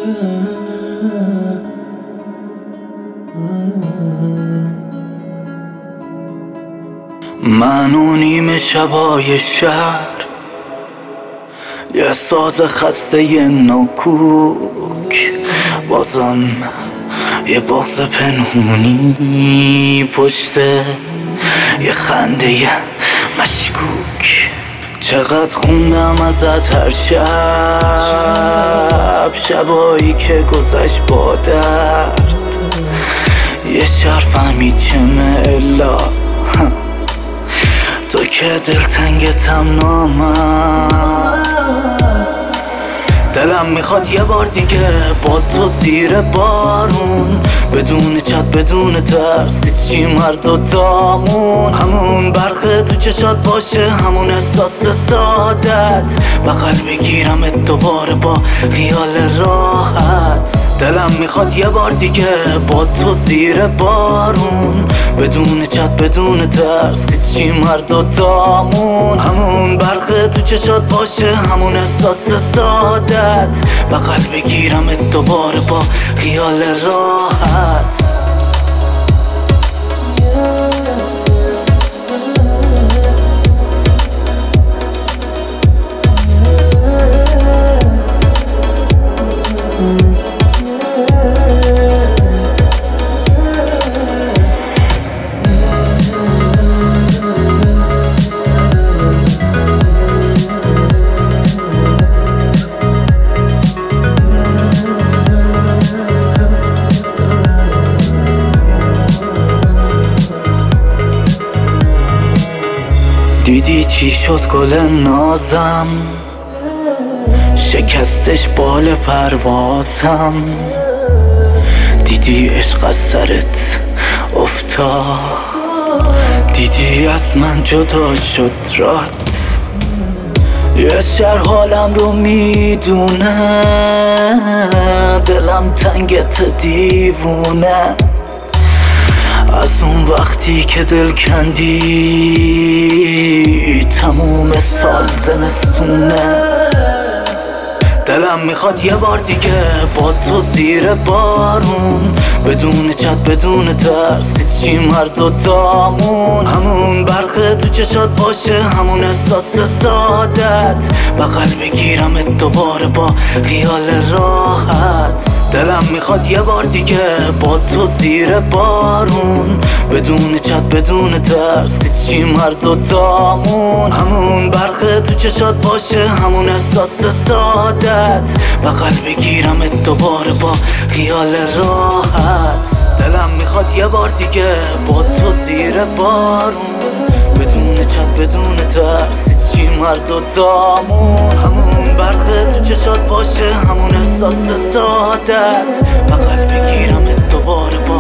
من و نیمه شبای شهر، یه ساز خسته ی نوکوک، بازم یه بغض پنهونی پشت یه خنده ی مشکوک. چقدر خوندم ازت هر شب، شبایی که گذشت با درد. یه شهر فهمید چمه الا تو که دلتنگتم نامم. دلم میخواد یه بار دیگه با تو زیر بارون، بدون چت بدون ترس، هیچی مرد و دامون. همون برق تو چشات باشه، همون احساس سادت، بغل بگیرمت دوباره با خیال راحت. دلم میخواد یه بار دیگه با تو زیر بارون، بدون چت بدون ترس، هیچی مرد و دامون. همون برق تو چشات باشه، همون احساس سادت، بغل بگیرمت دوباره با خیال راحت. دیدی چی شد گل نازم، شکستش بال پروازم. دیدی عشق از سرت افتاد، دیدی از من جدا شد رات. یه شهر حالم رو میدونه، دلم تنگت دیوونه. از اون وقتی که دل کندی، تموم سال زمستونه. دلم میخواد یه بار دیگه با تو زیر بارون، بدون چت بدون ترس، هیچی مرد و دامون. همون برق تو چشات باشه، همون احساس سادت، بغل بگیرمت دوباره با خیال راحت. دلم میخواد یه بار دیگه با تو زیر بارون، بدون چت بدون ترس، هیچی مرد و دامون. همون برق تو چشات باشه، همون احساس سادت، بغل بگیرمت دوباره با خیال راحت. دلم میخواد یه بار دیگه با تو زیر بارون، بدون چت بدون ترس، هیچی مرد و دامون. همون برق تو چشات باشه، همون احساس سادت، بغل بگیرمت دوباره با